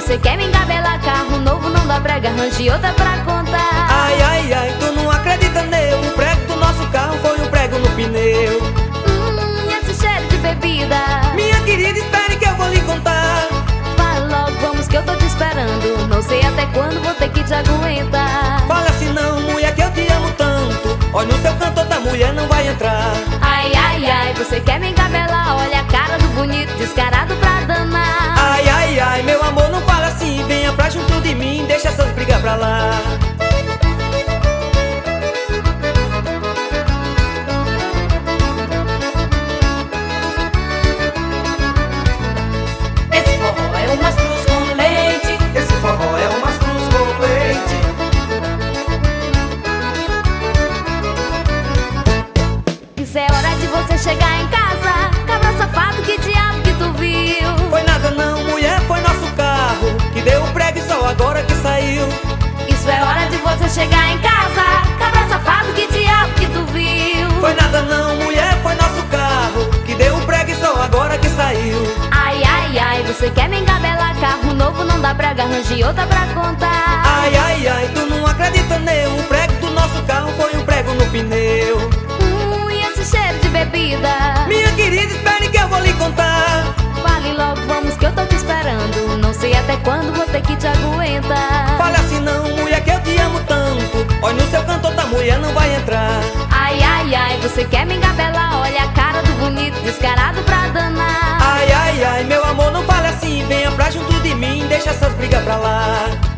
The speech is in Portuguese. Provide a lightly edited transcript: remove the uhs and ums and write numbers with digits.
você quer me engabelar, carro novo não dá brega, arranje outra pra contar. Ai, ai, ai, tu não acredita neu, o prego do nosso carro foi um prego no pneu. Esse cheiro de bebida. Minha querida, espere que eu vou lhe contar. Fala logo, vamos que eu tô te esperando. Não sei até quando vou ter que te aguentar. Fala assim não, mulher, que eu te amo tanto. Olha no seu canto, outra mulher não vai entrar. Ai, ai, ai, você quer me engabelar, olha a cara do bonito, descarado pra danar. Ai, ai, ai, meu amor, não fala assim, venha pra junto de mim, deixa essas brigas pra lá. Esse forró é um mastruz com leite. Esse forró é um mastruz com leite. Isso é hora de você chegar em casa, cabra safado, que diabo que tu viu? Foi nada não, mulher, foi nosso carro que deu o prego e só agora que saiu. Isso é hora de você chegar em casa, cabra safado, que diabo que tu viu? Foi nada não, mulher, foi nosso carro que deu o prego e só agora que saiu. Ai, ai, ai, você quer me engabelar, carro novo não dá brega, arranje outra pra contar. Ai, ai, ai, tu não acredita neu, o prego do nosso carro foi um prego no pneu. E esse cheiro de bebida. Minha querida, espere que eu vou lhe contar. Fale logo, vamos que eu tô te esperando. Não sei até quando vou ter que te aguentar. Fale assim não, mulher, que eu te amo tanto. Olha no seu canto, outra mulher não vai entrar. Ai, ai, ai, você quer me engabelar, olha a cara do bonito, descarado pra danar. Ai, ai, ai, meu amor, não fale assim, venha pra junto de mim, deixa essas brigas pra lá.